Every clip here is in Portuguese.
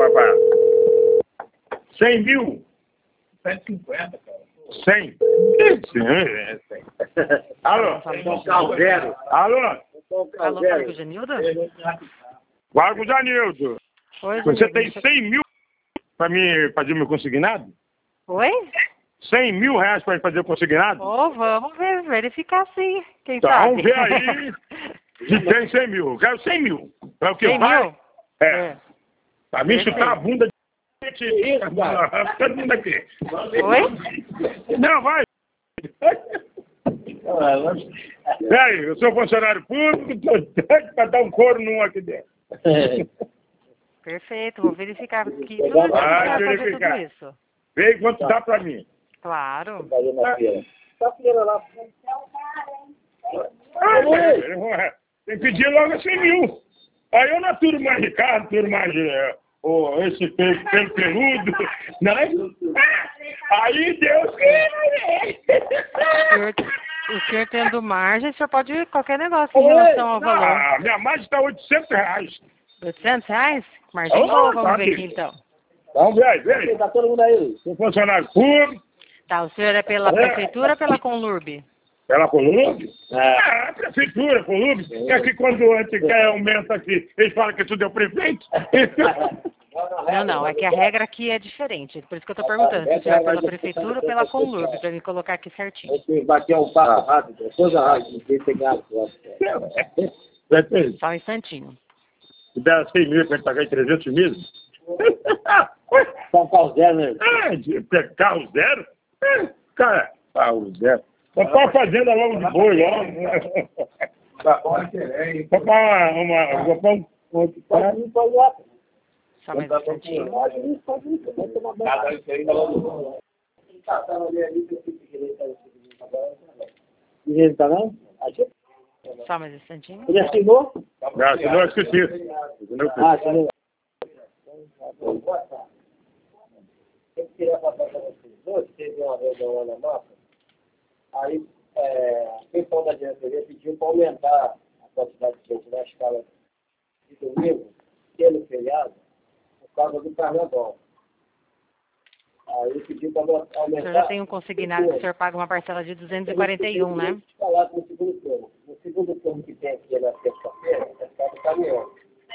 papai. 100 mil? 150, cara. 100? Alô? Zero. Alô? Alô, fala com o Genildo? Fala com o Janildo. Oi, Você Genildo. tem 100 mil para me fazer o meu consignado? Oi? 100 mil reais para fazer o consignado? Vamos ver, verificar sim. Quem Então, sabe? vamos ver aí se tem 100 mil. Eu quero 100 mil. Para o que 100 vai? mil? É. Para mim chutar a bunda de... Isso, cara. Todo mundo aqui. Oi? Não, vai. Peraí, eu sou funcionário público, estou doido para dar um couro num aqui dentro. Perfeito, vou verificar aqui. Tudo isso Vai para fazer verificar. tudo isso. Vê quanto dá para mim. Claro. Tem que pedir logo 100 mil. Aí eu não aturo mais Ricardo, aturo mais esse pelo peludo. Né? Aí Deus O senhor tendo margem, o senhor pode ir qualquer negócio em relação ao valor. Ah, minha margem está 800 reais. 800 reais? Margem boa, vamos ver aqui então. Vamos ver aí, vê aí. Tá todo mundo aí. Sou funcionário público. Tá, o senhor é pela prefeitura ou pela Conlurb? Pela Columbe? Ah, prefeitura, Columbe. É que quando o gente quer aumento aqui, eles falam que tudo é o prefeito. Não, é que a regra aqui é diferente. Por isso que eu tô perguntando se o senhor é pela prefeitura ou pela Conlurb, para me colocar aqui certinho. Você bateu um papo rápido, coisa rápida, ninguém tem gado. Prefeito, Só um instantinho. se der 100 mil para ele pagar em 300 mil? São Paulo zero, né? Carro zero? Cara, carro zero. Vou para a fazenda logo de boi, logo. Vou para Só mais um instantinho. Ele tá não? Só mais um instantinho. Ele assinou? Não, senão eu esqueci. Ah, assinou. Eu queria passar para vocês dois, teve uma reunião na nossa, aí o pessoal da diretoria pediu para aumentar a quantidade de gente na escala de domingo, pelo feriado, por causa do carnaval. Aí pediu para aumentar... O senhor já tem um consignado que o senhor paga uma parcela de 241, né? Falado no segundo turno. No segundo turno que tem aqui na terça-feira, é só do caminhão.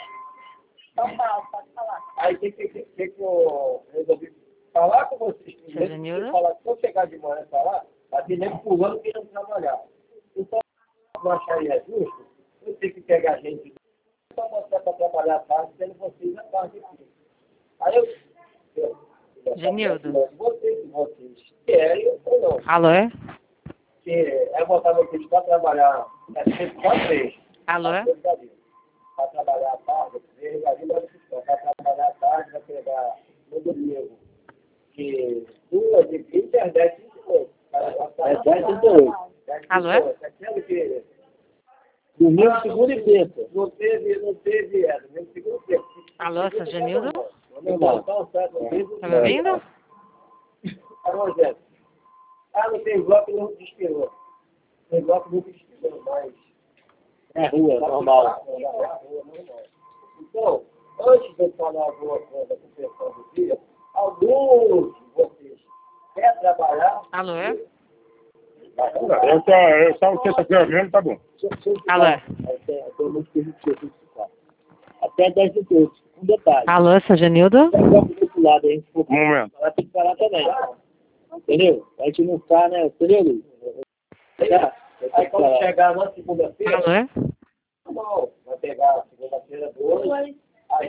Pode falar. Aí o que eu resolvi falar com vocês primeiro, falar que se eu chegar de manhã e falar, vai ter nego pulando querendo trabalhar. Então, não acharia justo, eu tenho que pegar a gente para mostrar para trabalhar à tarde, tendo vocês à tarde aqui. Aí Genildo. Vocês querem ou não? Alô? Que é botar vocês para trabalhar, sempre só 3. Alô? Para trabalhar à tarde, para trabalhar à tarde, vai pegar no domingo, que 2 de 20 às 10 de 28. É 10 de 28. Alô? Domingo, segunda e terça. Não teve, domingo, segunda e terça. Alô, seu Genildo? Tá me ouvindo? ouvindo? Não tem bloco, não despirou. Tem bloco, não despirou, mas... É rua, normal. Então, antes de eu falar alguma coisa com o pessoal do dia, alguns de vocês querem trabalhar? Alô? Eu só terça-feira mesmo, tá bom. Alô? Até 10 de terça. Um detalhe. Alô, seu Genildo? Desse lado aí, Um momento. ela tem que falar também. Entendeu? A gente não tá, né? Entendeu, Luiz? Aí quando chegar na segunda-feira, Alô? normal, vai pegar segunda-feira 2,